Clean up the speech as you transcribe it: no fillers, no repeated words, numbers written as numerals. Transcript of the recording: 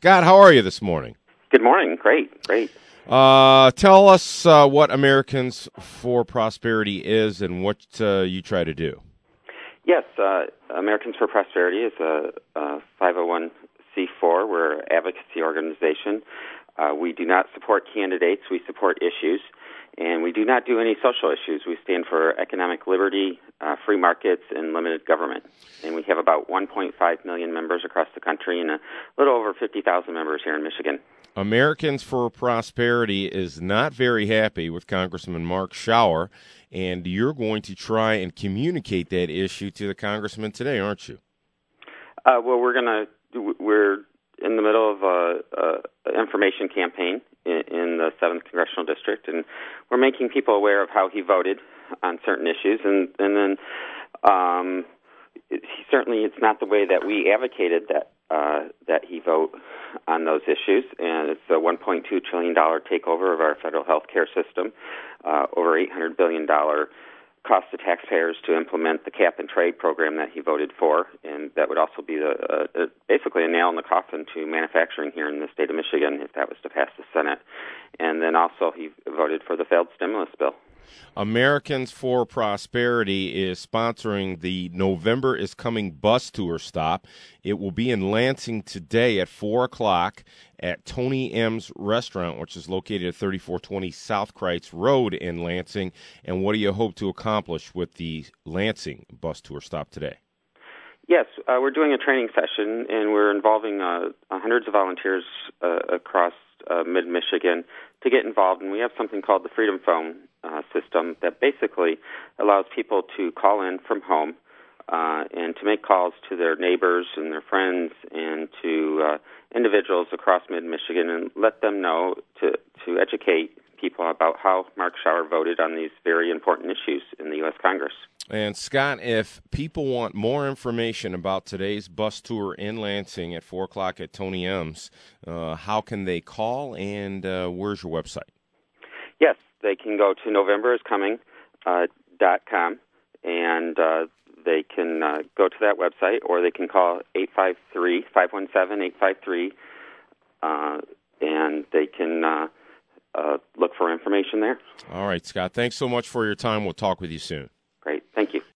Scott, how are you this morning? Good morning. Great. Tell us what Americans for Prosperity is and what you try to do. Yes, Americans for Prosperity is a 501c4. We're an advocacy organization. We do not support candidates. We support issues. And we do not do any social issues. We stand for economic liberty, free markets, and limited government. And we have about 1.5 million members across the country and a little over 50,000 members here in Michigan. Americans for Prosperity is not very happy with Congressman Mark Schauer, and you're going to try and communicate that issue to the congressman today, aren't you? Well, we're in the middle of an information campaign in the 7th Congressional District, and we're making people aware of how he voted on certain issues, and then certainly it's not the way that we advocated that he vote on those issues, and it's a $1.2 trillion takeover of our federal health care system, over $800 billion cost to taxpayers to implement the cap-and-trade program that he voted for, and that would also be basically a nail in the coffin to manufacturing here in the state of Michigan if that was to pass the Senate. And then also he voted for the failed stimulus bill. Americans for Prosperity is sponsoring the November is Coming bus tour stop. It will be in Lansing today at 4 o'clock at Tony M's Restaurant, which is located at 3420 South Kreitz Road in Lansing. And what do you hope to accomplish with the Lansing bus tour stop today? Yes, we're doing a training session, and we're involving hundreds of volunteers across mid-Michigan to get involved. And we have something called the Freedom Phone system that basically allows people to call in from home and to make calls to their neighbors and their friends and to individuals across mid-Michigan and let them know to educate people about how Mark Schauer voted on these very important issues in the U.S. Congress. And, Scott, if people want more information about today's bus tour in Lansing at 4 o'clock at Tony M's, how can they call, and where's your website? Yes, they can go to novemberiscoming.com, and they can go to that website, or they can call 517-853, and they can look for information there. All right, Scott, thanks so much for your time. We'll talk with you soon.